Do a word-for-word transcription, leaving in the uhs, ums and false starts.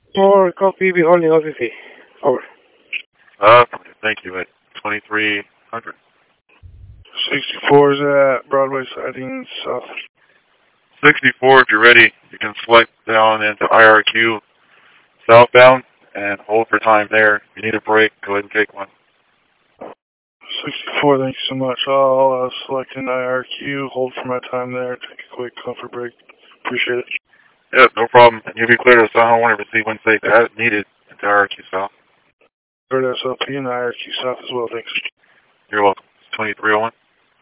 Or copy, be holding O C C. Over. Uh, thank you, at twenty-three hundred. sixty-four is at Broadway siding south. sixty-four, if you're ready, you can select down into I R Q southbound and hold for time there. If you need a break, go ahead and take one. sixty-four, thank you so much. I'll uh, select an I R Q, hold for my time there, take a quick comfort break. Appreciate it. Yep, no problem. You'll be clear to South one receive when safe as needed into I R Q south. Bird S L P and I R Q south as well, thanks. You're welcome. It's twenty-three oh one.